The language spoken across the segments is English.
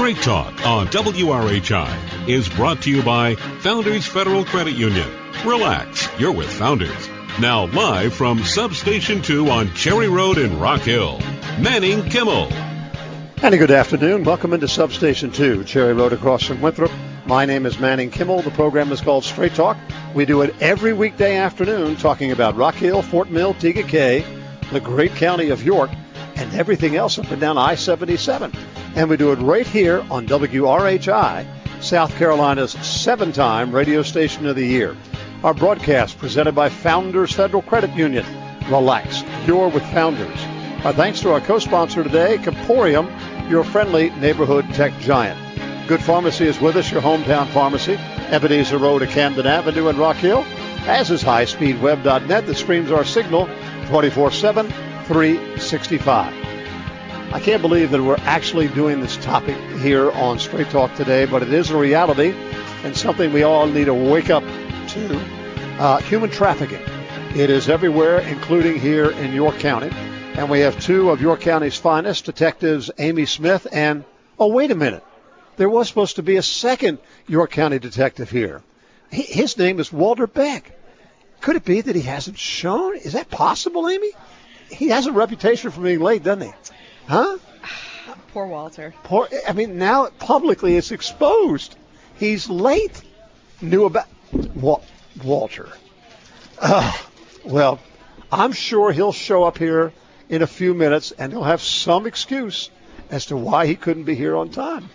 Straight Talk on WRHI is brought to you by Founders Federal Credit Union. Relax, you're with Founders. Now live from Substation 2 on Cherry Road in Rock Hill, Manning Kimmel. And a good afternoon. Welcome into Substation 2, Cherry Road across from Winthrop. My name is Manning Kimmel. The program is called Straight Talk. We do it every weekday afternoon talking about Rock Hill, Fort Mill, Tegakay, the great county of York, and everything else up and down I-77. And we do it right here on WRHI, South Carolina's 7-time radio station of the year. Our broadcast presented by Founders Federal Credit Union. Relax, you're with Founders. Our thanks to our co-sponsor today, Comporium, your friendly neighborhood tech giant. Good Pharmacy is with us, your hometown pharmacy. Ebenezer Road at Camden Avenue in Rock Hill, as is highspeedweb.net that streams our signal 24/7, 365. I can't believe that we're actually doing this topic here on Straight Talk today, but it is a reality and something we all need to wake up to. Human trafficking. It is everywhere, including here in York County. And we have two of York County's finest, Detectives Amy Smith and, oh, wait a minute. There was supposed to be a second York County detective here. His name is Walter Beck. Could it be that he hasn't shown? Is that possible, Amy? He has a reputation for being late, doesn't he? Huh? Poor Walter. Now publicly it's exposed. He's late. Knew about Walter. Well, I'm sure he'll show up here in a few minutes and he'll have some excuse as to why he couldn't be here on time.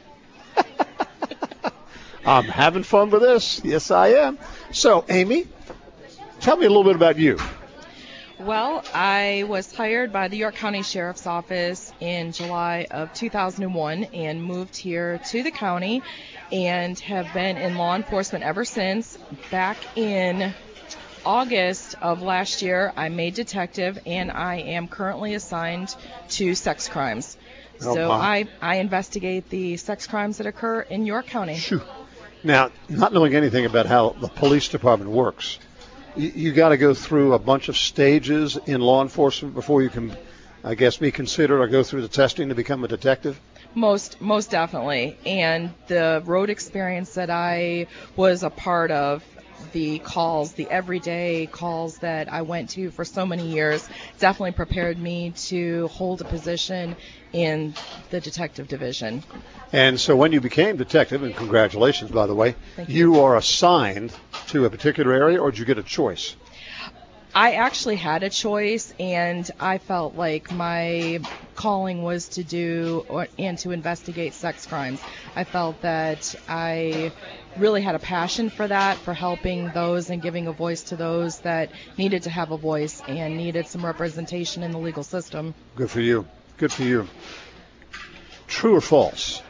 I'm having fun with this. Yes, I am. So, Amy, tell me a little bit about you. Well, I was hired by the York County Sheriff's Office in July of 2001 and moved here to the county and have been in law enforcement ever since. Back in August of last year, I made detective, and I am currently assigned to sex crimes. So I investigate the sex crimes that occur in York County. Shoo. Now, not knowing anything about how the police department works, you got to go through a bunch of stages in law enforcement before you can, I guess, be considered or go through the testing to become a detective? Most definitely. And the road experience that I was a part of, the calls, the everyday calls that I went to for so many years, definitely prepared me to hold a position in the detective division. And so when you became detective, and congratulations, by the way, you are assigned to a particular area, or did you get a choice? I actually had a choice, and I felt like my calling was to do and to investigate sex crimes. I felt that I really had a passion for that, for helping those and giving a voice to those that needed to have a voice and needed some representation in the legal system. Good for you. Good for you. True or false?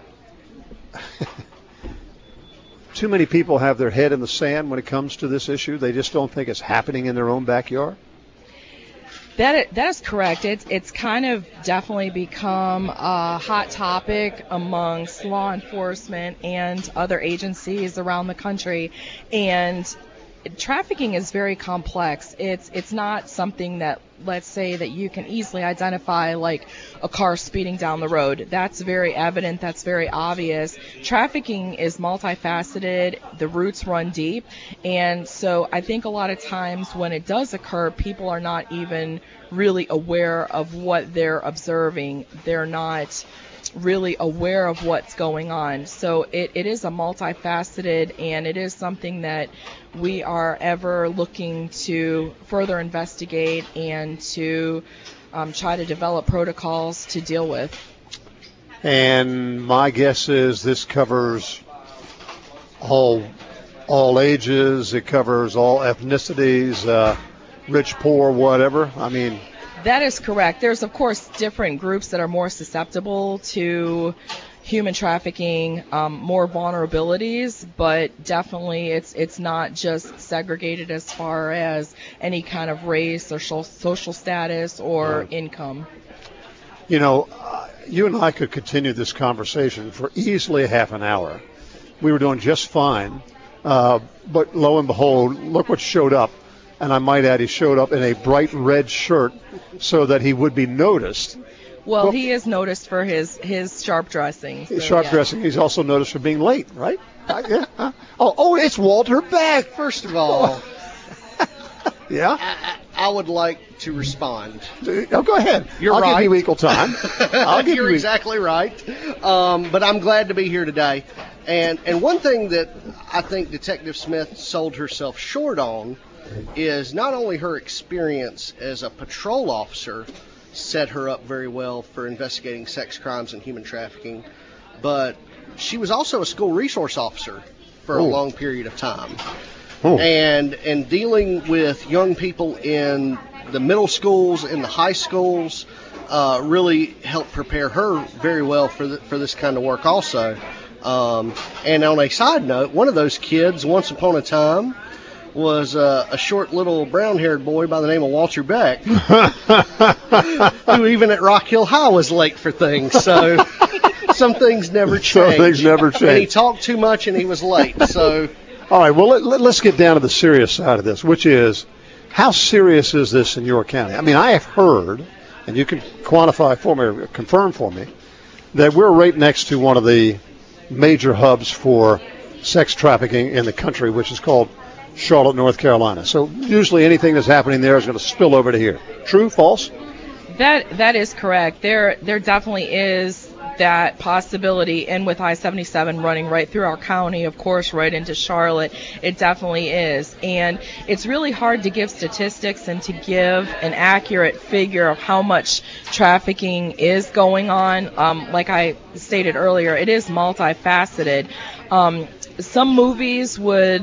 Too many people have their head in the sand when it comes to this issue. They just don't think it's happening in their own backyard. That is correct. It's kind of definitely become a hot topic amongst law enforcement and other agencies around the country. And trafficking is very complex. It's not something that, let's say, that you can easily identify, like a car speeding down the road. That's very evident. That's very obvious. Trafficking is multifaceted. The roots run deep. And so I think a lot of times when it does occur, people are not even really aware of what they're observing. They're not really aware of what's going on. So it is a multifaceted, and it is something that we are ever looking to further investigate and to try to develop protocols to deal with. And my guess is this covers all ages. It covers all ethnicities, rich, poor, whatever. I mean, that is correct. There's, of course, different groups that are more susceptible to human trafficking, more vulnerabilities, but definitely it's not just segregated as far as any kind of race or social status or income. You know, you and I could continue this conversation for easily a half an hour. We were doing just fine, but lo and behold, look what showed up. And I might add, he showed up in a bright red shirt so that he would be noticed. Well, he is noticed for his sharp dressing. So, sharp dressing. He's also noticed for being late, right? Yeah. Oh, it's Walter Beck. First of all, yeah. I would like to respond. Oh, go ahead. I'll give you equal time. You're exactly right. But I'm glad to be here today. And one thing that I think Detective Smith sold herself short on is not only her experience as a patrol officer set her up very well for investigating sex crimes and human trafficking, but she was also a school resource officer for a long period of time. And dealing with young people in the middle schools, in the high schools, really helped prepare her very well for this kind of work also. And on a side note, one of those kids, once upon a time, was a short little brown-haired boy by the name of Walter Beck, who even at Rock Hill High was late for things. So some things never change. And he talked too much and he was late. So. All right, well, let's get down to the serious side of this, which is, how serious is this in your county? I mean, I have heard, and you can quantify for me or confirm for me, that we're right next to one of the major hubs for sex trafficking in the country, which is called Charlotte, North Carolina. So usually anything that's happening there is going to spill over to here. True, false? That is correct. There definitely is that possibility, and with I-77 running right through our county, of course, right into Charlotte, it definitely is. And it's really hard to give statistics and to give an accurate figure of how much trafficking is going on. Like I stated earlier, it is multifaceted. Some movies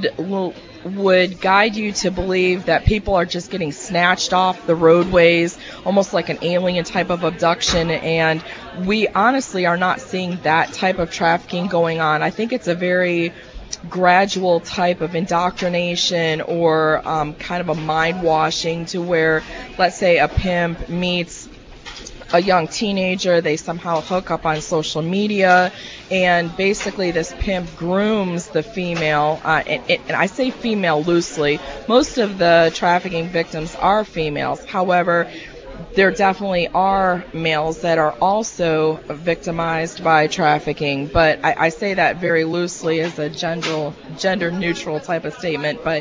would guide you to believe that people are just getting snatched off the roadways, almost like an alien type of abduction, and we honestly are not seeing that type of trafficking going on. I think it's a very gradual type of indoctrination or kind of a mind washing to where, let's say, a pimp meets a young teenager, they somehow hook up on social media, and basically this pimp grooms the female, and I say female loosely. Most of the trafficking victims are females. However, there definitely are males that are also victimized by trafficking, but I say that very loosely as a gender neutral type of statement, but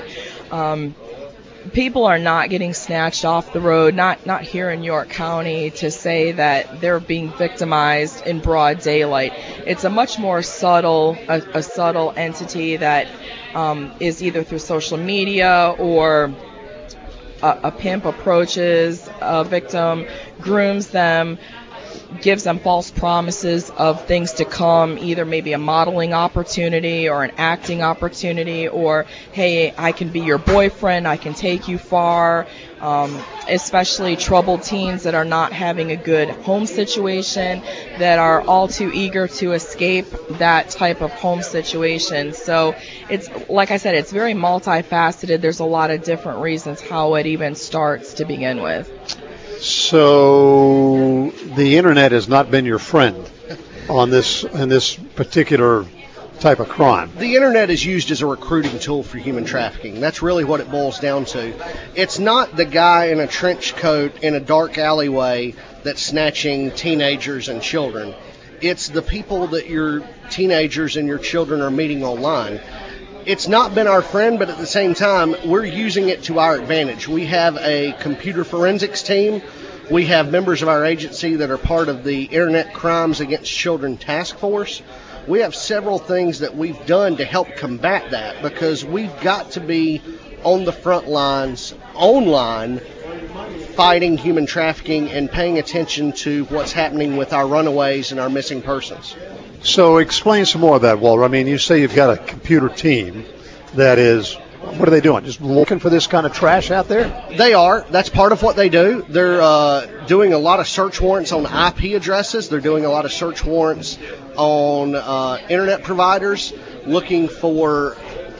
people are not getting snatched off the road, not here in York County, to say that they're being victimized in broad daylight. It's a much more subtle entity that is either through social media or a pimp approaches a victim, grooms them, gives them false promises of things to come, either maybe a modeling opportunity or an acting opportunity, or, hey, I can be your boyfriend, I can take you far, especially troubled teens that are not having a good home situation, that are all too eager to escape that type of home situation. So it's, like I said, it's very multifaceted. There's a lot of different reasons how it even starts to begin with. So the internet has not been your friend in this particular type of crime. The internet is used as a recruiting tool for human trafficking. That's really what it boils down to. It's not the guy in a trench coat in a dark alleyway that's snatching teenagers and children. It's the people that your teenagers and your children are meeting online. It's not been our friend, but at the same time, we're using it to our advantage. We have a computer forensics team. We have members of our agency that are part of the Internet Crimes Against Children Task Force. We have several things that we've done to help combat that, because we've got to be on the front lines, online, fighting human trafficking and paying attention to what's happening with our runaways and our missing persons. So explain some more of that, Walter. I mean, you say you've got a computer team that is, what are they doing? Just looking for this kind of trash out there? They are. That's part of what they do. They're doing a lot of search warrants on IP addresses. They're doing a lot of search warrants on internet providers, looking for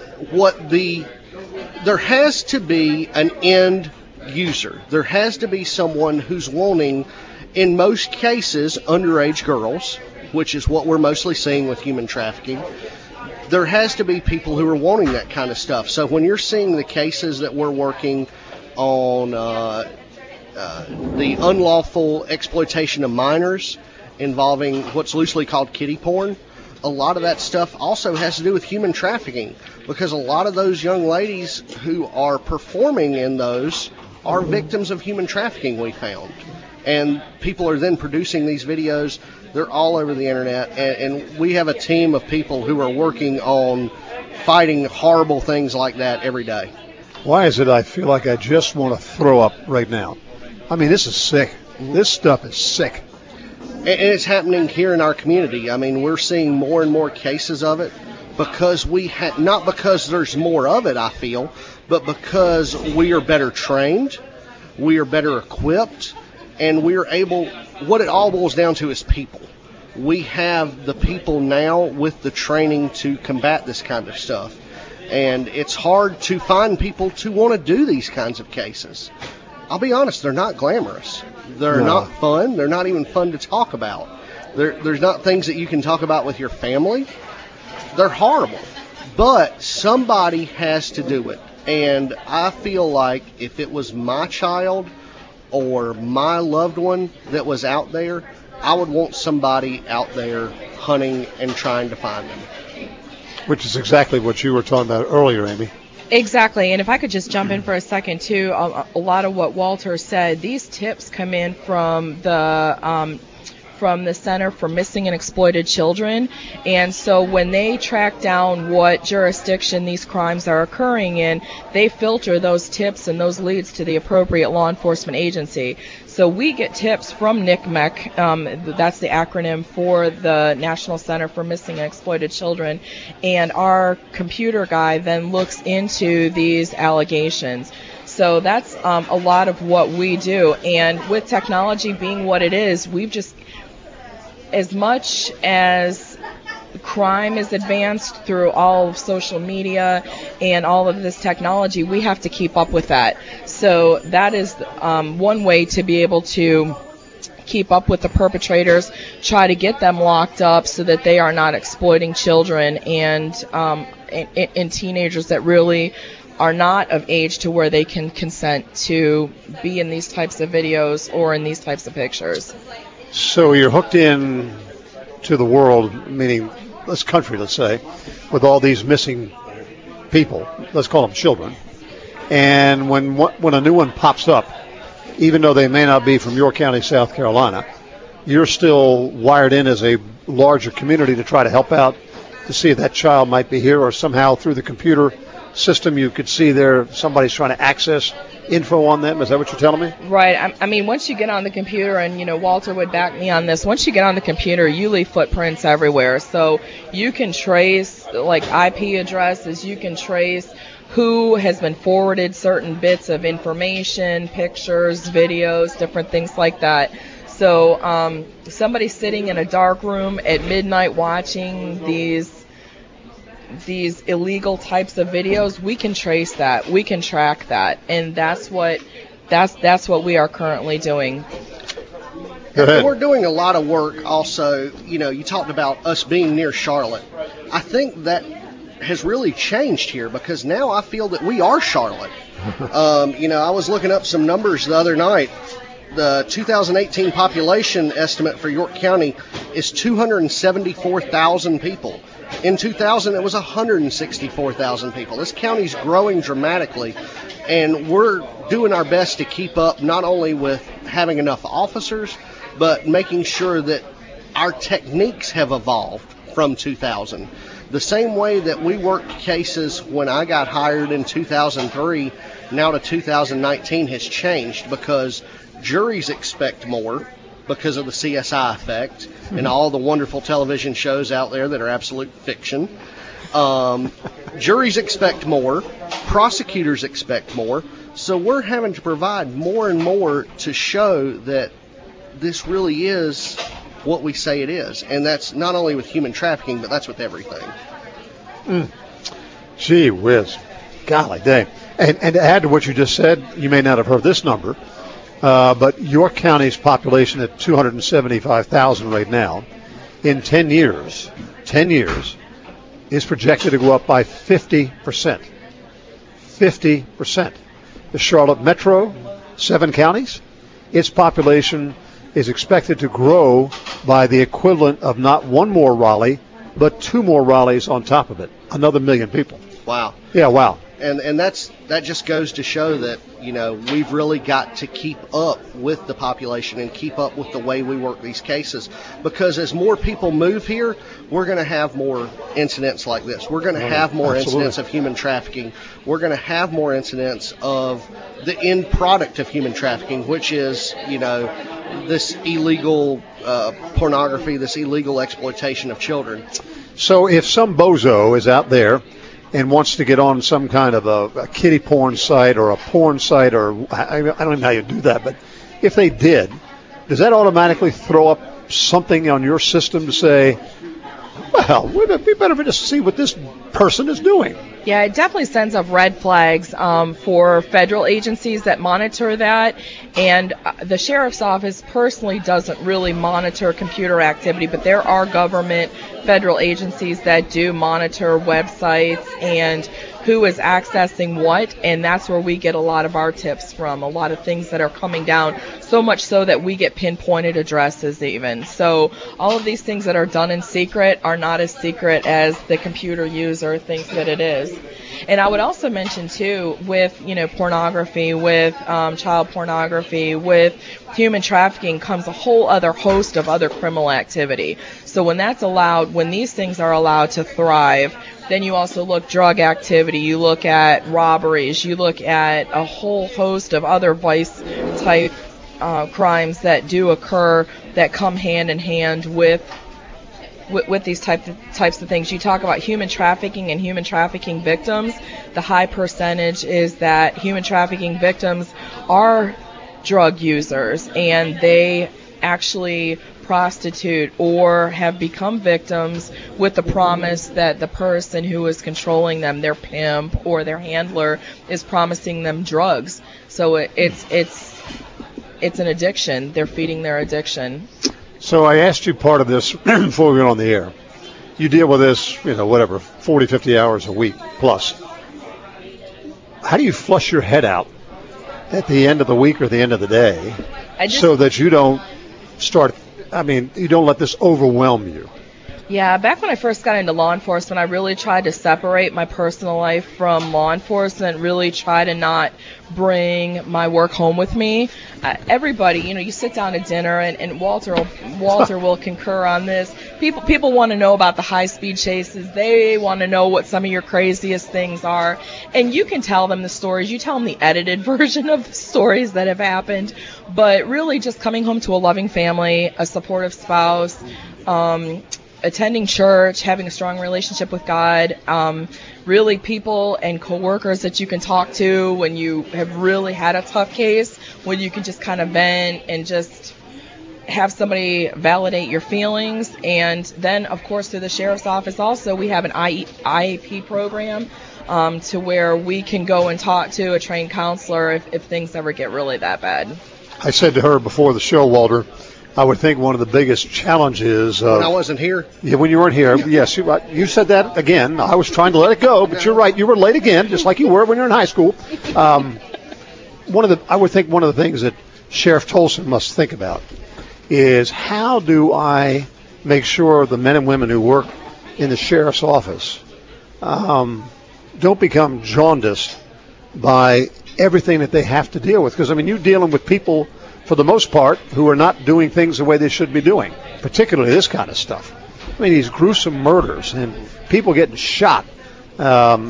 there has to be an end user. There has to be someone who's wanting, in most cases, underage girls, which is what we're mostly seeing with human trafficking. There has to be people who are wanting that kind of stuff. So when you're seeing the cases that we're working on the unlawful exploitation of minors involving what's loosely called kiddie porn. A lot of that stuff also has to do with human trafficking, because a lot of those young ladies who are performing in those are victims of human trafficking, we found. And people are then producing these videos. They're all over the internet, and we have a team of people who are working on fighting horrible things like that every day. Why is it I feel like I just want to throw up right now? I mean, this is sick. This stuff is sick. And it's happening here in our community. I mean, we're seeing more and more cases of it because not because there's more of it, I feel, but because we are better trained, we are better equipped, and we are able, what it all boils down to is people. We have the people now with the training to combat this kind of stuff. And it's hard to find people to want to do these kinds of cases. I'll be honest, they're not glamorous. They're not fun. They're not even fun to talk about. There's not things that you can talk about with your family. They're horrible. But somebody has to do it. And I feel like if it was my child or my loved one that was out there, I would want somebody out there hunting and trying to find them. Which is exactly what you were talking about earlier, Amy. Exactly, and if I could just jump in for a second, too, a lot of what Walter said, these tips come in from the Center for Missing and Exploited Children, and so when they track down what jurisdiction these crimes are occurring in, they filter those tips and those leads to the appropriate law enforcement agency. So we get tips from NCMEC, that's the acronym for the National Center for Missing and Exploited Children, and our computer guy then looks into these allegations. So that's a lot of what we do, and with technology being what it is, we've just, as much as crime is advanced through all of social media and all of this technology, we have to keep up with that. So that is one way to be able to keep up with the perpetrators, try to get them locked up so that they are not exploiting children and teenagers that really are not of age to where they can consent to be in these types of videos or in these types of pictures. So you're hooked in to the world, meaning this country, let's say, with all these missing people, let's call them children. And when a new one pops up, even though they may not be from your county, South Carolina, you're still wired in as a larger community to try to help out to see if that child might be here, or somehow through the computer system you could see somebody's trying to access info on them. Is that what you're telling me? Right. I mean, once you get on the computer, and Walter would back me on this, once you get on the computer, you leave footprints everywhere. So you can trace like IP addresses, you can trace who has been forwarded certain bits of information, pictures, videos, different things like that. So somebody sitting in a dark room at midnight watching these illegal types of videos, we can trace that, we can track that, and that's what we are currently doing. We're doing a lot of work also. You talked about us being near Charlotte. I think that has really changed here, because now I feel that we are Charlotte. I was looking up some numbers the other night. The 2018 population estimate for York County is 274,000 people. In 2000, it was 164,000 people. This county's growing dramatically, and we're doing our best to keep up not only with having enough officers, but making sure that our techniques have evolved from 2000. The same way that we worked cases when I got hired in 2003, now to 2019 has changed, because juries expect more because of the CSI effect and all the wonderful television shows out there that are absolute fiction. Juries expect more. Prosecutors expect more. So we're having to provide more and more to show that this really is what we say it is. And that's not only with human trafficking, but that's with everything. Gee whiz. Golly dang. And to add to what you just said, you may not have heard this number, but York County's population at 275,000 right now, in 10 years, is projected to go up by 50%. 50%. The Charlotte Metro, 7 counties, its population is expected to grow by the equivalent of not one more Raleigh, but 2 more Raleighs on top of it. Another 1 million people. Wow. Yeah, wow. And that just goes to show that, we've really got to keep up with the population and keep up with the way we work these cases. Because as more people move here, we're going to have more incidents like this. We're going to have more incidents of human trafficking. We're going to have more incidents of the end product of human trafficking, which is, this illegal pornography, this illegal exploitation of children. So if some bozo is out there and wants to get on some kind of a kiddie porn site or a porn site, or I don't even know how you do that, but if they did, does that automatically throw up something on your system to say, well, we better just see what this person is doing? Yeah, it definitely sends up red flags for federal agencies that monitor that. And the sheriff's office personally doesn't really monitor computer activity, but there are government federal agencies that do monitor websites and who is accessing what, and that's where we get a lot of our tips from, a lot of things that are coming down, so much so that we get pinpointed addresses even. So all of these things that are done in secret are not as secret as the computer user thinks that it is. And I would also mention, too, with, pornography, with child pornography, with human trafficking comes a whole other host of other criminal activity. So when that's allowed, when these things are allowed to thrive, then you also look drug activity, you look at robberies, you look at a whole host of other vice-type crimes that do occur that come hand in hand with these types of things. You talk about human trafficking and human trafficking victims. The high percentage is that human trafficking victims are drug users, and they actually prostitute or have become victims with the promise that the person who is controlling them, their pimp or their handler, is promising them drugs. So it's an addiction. They're feeding their addiction. So I asked you part of this before we went on the air. You deal with this, 40, 50 hours a week plus. How do you flush your head out at the end of the week or the end of the day so that you don't you don't let this overwhelm you? Yeah, back when I first got into law enforcement, I really tried to separate my personal life from law enforcement, really try to not bring my work home with me. Everybody, you sit down to dinner, and Walter will concur on this. People want to know about the high-speed chases. They want to know what some of your craziest things are. And you can tell them the stories. You tell them the edited version of the stories that have happened. But really just coming home to a loving family, a supportive spouse, attending church, having a strong relationship with God, really people and coworkers that you can talk to when you have really had a tough case, when you can just kind of vent and just have somebody validate your feelings. And then, of course, through the sheriff's office also, we have an IEP program to where we can go and talk to a trained counselor if things ever get really that bad. I said to her before the show, Walter, I would think one of the biggest challenges when I wasn't here. Yeah, when you weren't here. Yes, you said that again. I was trying to let it go, but you're right. You were late again, just like you were when you were in high school. I would think one of the things that Sheriff Tolson must think about is, how do I make sure the men and women who work in the sheriff's office don't become jaundiced by everything that they have to deal with? Because, you're dealing with people, for the most part, who are not doing things the way they should be doing, particularly this kind of stuff. These gruesome murders and people getting shot. The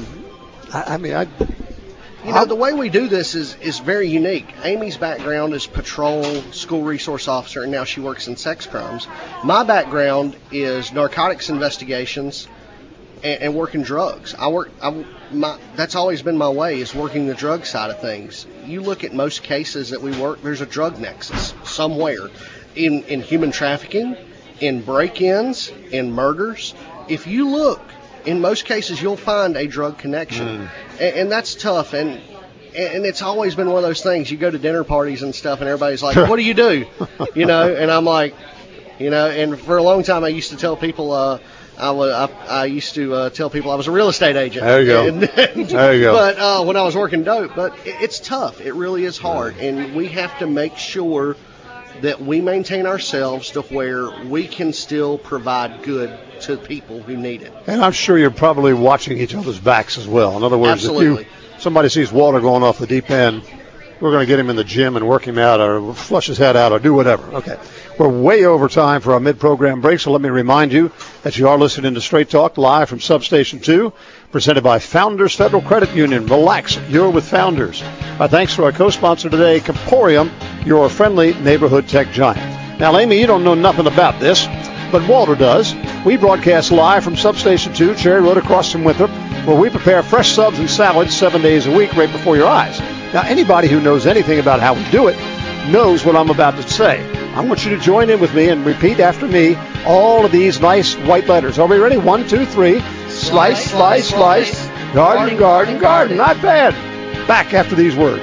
way we do this is very unique. Amy's background is patrol, school resource officer, and now she works in sex crimes. My background is narcotics investigations and working drugs. That's always been my way, is working the drug side of things. You look at most cases that we work, there's a drug nexus somewhere in human trafficking, in break-ins, in murders. If you look, in most cases, you'll find a drug connection. And that's tough. And it's always been one of those things. You go to dinner parties and stuff, and everybody's like, what do you do? And I'm like, and for a long time I used to tell people, I used to tell people I was a real estate agent. There you go. There you go. But when I was working dope, but it's tough. It really is hard, and we have to make sure that we maintain ourselves to where we can still provide good to people who need it. And I'm sure you're probably watching each other's backs as well. In other words, Absolutely. if somebody sees Walter going off the deep end, we're going to get him in the gym and work him out or flush his head out or do whatever. Okay. We're way over time for our mid-program break, so let me remind you that you are listening to Straight Talk live from Substation 2, presented by Founders Federal Credit Union. Relax, you're with Founders. Our thanks to our co-sponsor today, Comporium, your friendly neighborhood tech giant. Now, Amy, you don't know nothing about this, but Walter does. We broadcast live from Substation 2, Cherry Road across from Winthrop, where we prepare fresh subs and salads 7 days a week right before your eyes. Now, anybody who knows anything about how we do it knows what I'm about to say. I want you to join in with me and repeat after me all of these nice white letters. Are we ready? 1, 2, 3. Slice, slice, slice. Garden, garden, garden. Not bad. Back after these words.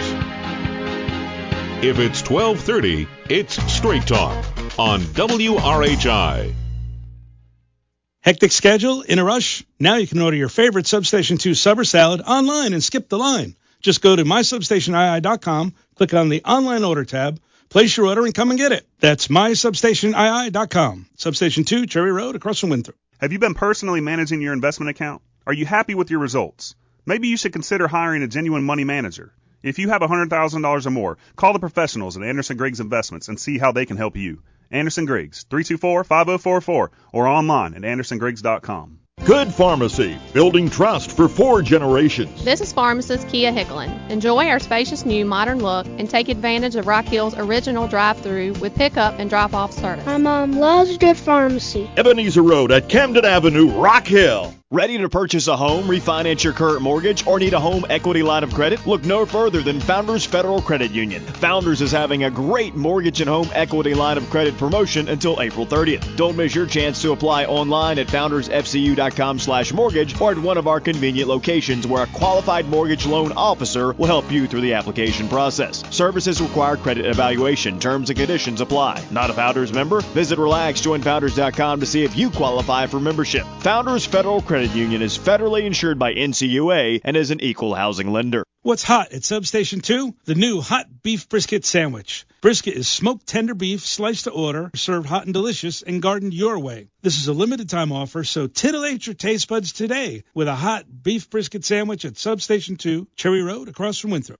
If it's 12:30, it's Straight Talk on WRHI. Hectic schedule? In a rush? Now you can order your favorite Substation 2 Supper Salad online and skip the line. Just go to mysubstationii.com, click on the online order tab, place your order, and come and get it. That's mysubstationii.com. Substation 2, Cherry Road, across from Winthrop. Have you been personally managing your investment account? Are you happy with your results? Maybe you should consider hiring a genuine money manager. If you have $100,000 or more, call the professionals at Anderson Griggs Investments and see how they can help you. Anderson Griggs, 324-5044, or online at andersongriggs.com. Good Pharmacy, building trust for 4 generations. This is pharmacist Kia Hicklin. Enjoy our spacious new modern look and take advantage of Rock Hill's original drive-through with pickup and drop-off service. My mom loves Good Pharmacy. Ebenezer Road at Camden Avenue, Rock Hill. Ready to purchase a home, refinance your current mortgage, or need a home equity line of credit? Look no further than Founders Federal Credit Union. Founders is having a great mortgage and home equity line of credit promotion until April 30th. Don't miss your chance to apply online at foundersfcu.com/mortgage or at one of our convenient locations where a qualified mortgage loan officer will help you through the application process. Services require credit evaluation. Terms and conditions apply. Not a Founders member? Visit RelaxJoinFounders.com to see if you qualify for membership. Founders Federal Credit Union is federally insured by NCUA and is an equal housing lender. What's hot at Substation 2? The new hot beef brisket sandwich. Brisket is smoked tender beef, sliced to order, served hot and delicious, and gardened your way. This is a limited time offer, so titillate your taste buds today with a hot beef brisket sandwich at Substation 2, Cherry Road, across from Winthrop.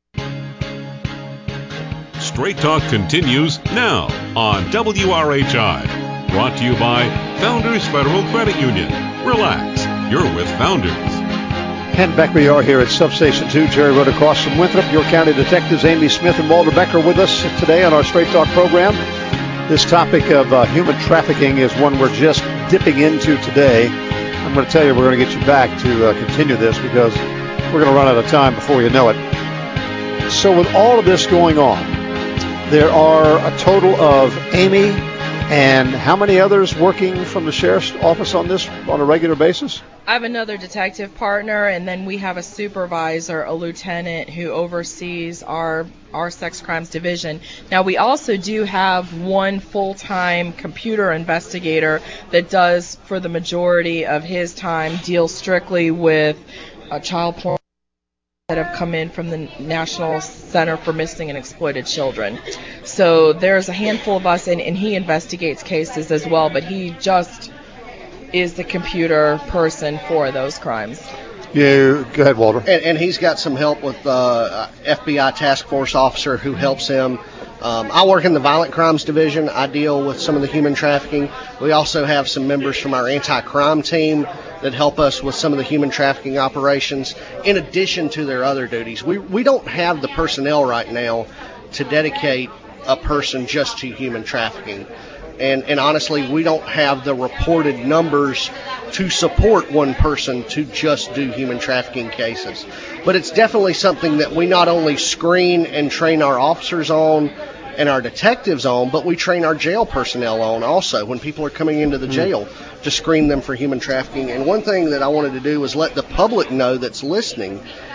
Straight Talk continues now on WRHI. Brought to you by Founders Federal Credit Union. Relax, you're with Founders. And back we are here at Substation 2, Cherry Road across from Winthrop. Your county detectives Amy Smith and Walter Becker with us today on our Straight Talk program. This topic of human trafficking is one we're just dipping into today. I'm going to tell you we're going to get you back to continue this because we're going to run out of time before you know it. So with all of this going on, there are a total of Amy and how many others working from the sheriff's office on this on a regular basis? I have another detective partner, and then we have a supervisor, a lieutenant, who oversees our sex crimes division. Now, we also do have one full-time computer investigator that does, for the majority of his time, deal strictly with child porn that have come in from the National Center for Missing and Exploited Children. So there's a handful of us, and he investigates cases as well, but he just is the computer person for those crimes. Yeah, go ahead, Walter. And he's got some help with FBI task force officer who helps him. I work in the violent crimes division. I deal with some of the human trafficking. We also have some members from our anti-crime team that help us with some of the human trafficking operations, in addition to their other duties. We don't have the personnel right now to dedicate a person just to human trafficking. And honestly, we don't have the reported numbers to support one person to just do human trafficking cases. But it's definitely something that we not only screen and train our officers on and our detectives on, but we train our jail personnel on also when people are coming into the jail to screen them for human trafficking. And one thing that I wanted to do was let the public know that's listening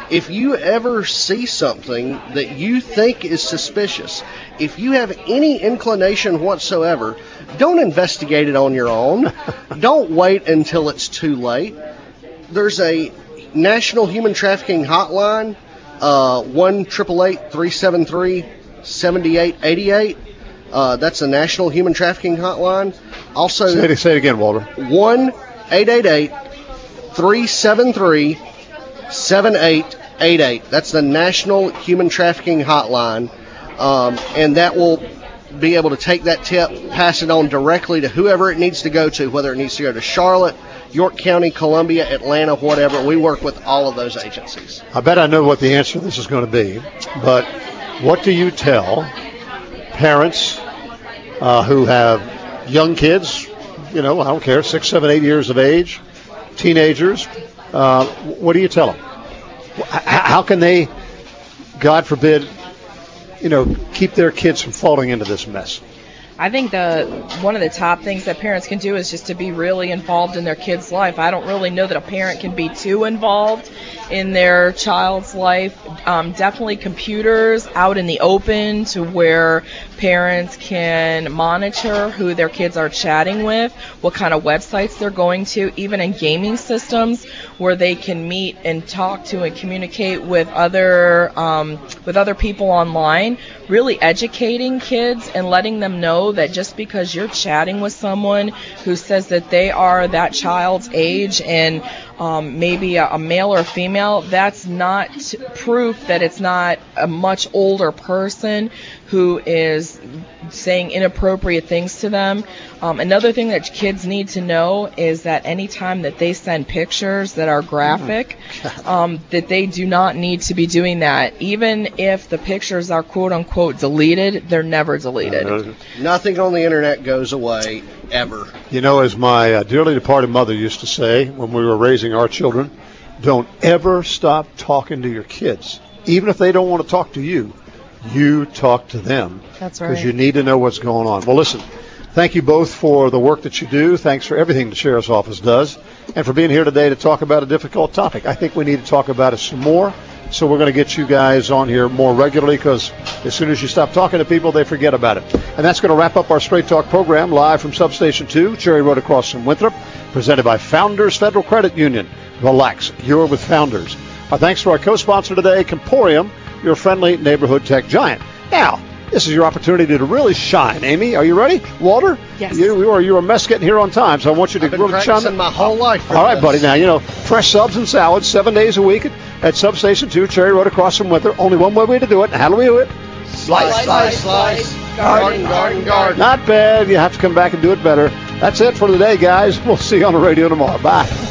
If you ever see something that you think is suspicious, if you have any inclination whatsoever, don't investigate it on your own. Don't wait until it's too late. There's a National Human Trafficking Hotline, 1-888-373-7888. That's a National Human Trafficking Hotline. Also, say it again, Walter. 1-888-373-7888. That's the National Human Trafficking Hotline, and that will be able to take that tip, pass it on directly to whoever it needs to go to, whether it needs to go to Charlotte, York County, Columbia, Atlanta, whatever. We work with all of those agencies. I bet I know what the answer to this is going to be, but what do you tell parents who have young kids, I don't care, 6, 7, 8 years of age, teenagers? What do you tell them? How can they, God forbid, keep their kids from falling into this mess? I think one of the top things that parents can do is just to be really involved in their kid's life. I don't really know that a parent can be too involved in their child's life. Definitely computers out in the open to where parents can monitor who their kids are chatting with, what kind of websites they're going to, even in gaming systems where they can meet and talk to and communicate with other people online. Really educating kids and letting them know that just because you're chatting with someone who says that they are that child's age and maybe a male or female, that's not proof that it's not a much older person who is saying inappropriate things to them. Another thing that kids need to know is that anytime that they send pictures that are graphic, that they do not need to be doing that. Even if the pictures are quote-unquote deleted, they're never deleted. Nothing on the internet goes away, ever. As my dearly departed mother used to say when we were raising our children, don't ever stop talking to your kids. Even if they don't want to talk to you, you talk to them. That's right. Because you need to know what's going on. Well, listen, thank you both for the work that you do. Thanks for everything the Sheriff's Office does. And for being here today to talk about a difficult topic. I think we need to talk about it some more. So we're going to get you guys on here more regularly because as soon as you stop talking to people, they forget about it. And that's going to wrap up our Straight Talk program live from Substation 2, Cherry Road across from Winthrop, presented by Founders Federal Credit Union. Relax, you're with Founders. Our thanks to our co-sponsor today, Comporium, your friendly neighborhood tech giant. Now, this is your opportunity to really shine. Amy, are you ready? Walter? Yes. You are a mess getting here on time, so I want you to I've been really shine. practicing my whole life. All right, buddy. Now, fresh subs and salads 7 days a week at Substation 2, Cherry Road across from Winthrop. Only one way to do it. How do we do it? Slice, slice, slice. Garden, garden, garden. Not bad. You have to come back and do it better. That's it for today, guys. We'll see you on the radio tomorrow. Bye.